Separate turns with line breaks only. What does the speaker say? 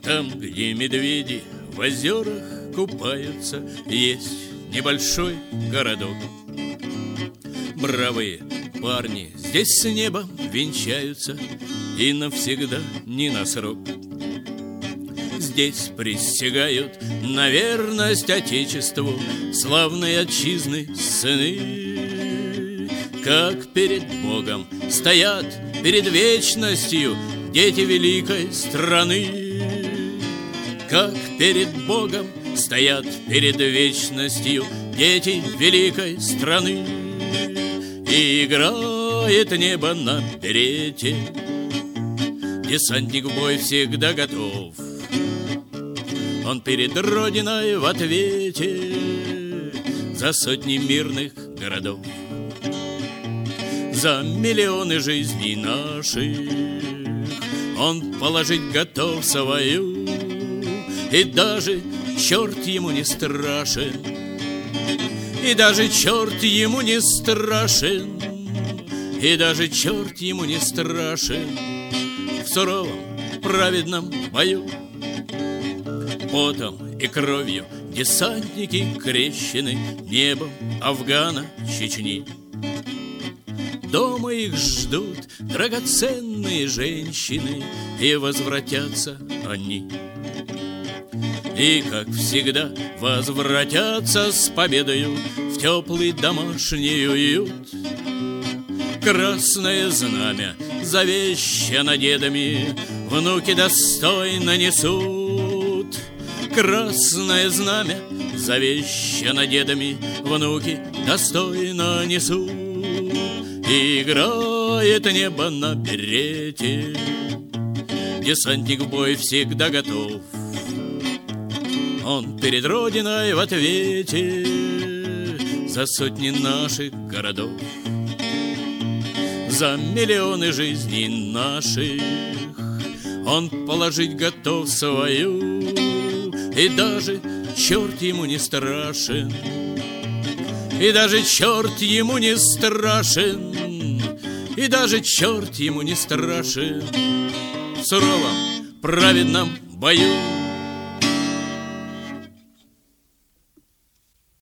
Там, где медведи в озерах купаются, есть небольшой городок. Бравые парни здесь с небом венчаются, и навсегда не на срок. Здесь присягают на верность Отечеству славные отчизны сыны. Как перед Богом стоят перед вечностью дети великой страны. Как перед Богом стоят перед вечностью дети великой страны. И играет небо на берете, десантник в бой всегда готов. Он перед Родиной в ответе за сотни мирных городов, за миллионы жизней наших он положить готов свою. И даже черт ему не страшен, и даже черт ему не страшен, и даже черт ему не страшен в суровом праведном бою. Потом и кровью десантники крещены небом Афгана, Чечни. Дома их ждут драгоценные женщины, и возвратятся они. И, как всегда, возвратятся с победою в теплый домашний уют. Красное знамя завещано дедами внуки достойно несут. Красное знамя завещано дедами внуки достойно несут. И играет небо на берете, десантник в бой всегда готов. Он перед Родиной в ответе за сотни наших городов, за миллионы жизней наших он положить готов свою. И даже черт ему не страшен, и даже черт ему не страшен, и даже черт ему не страшен в суровом праведном бою.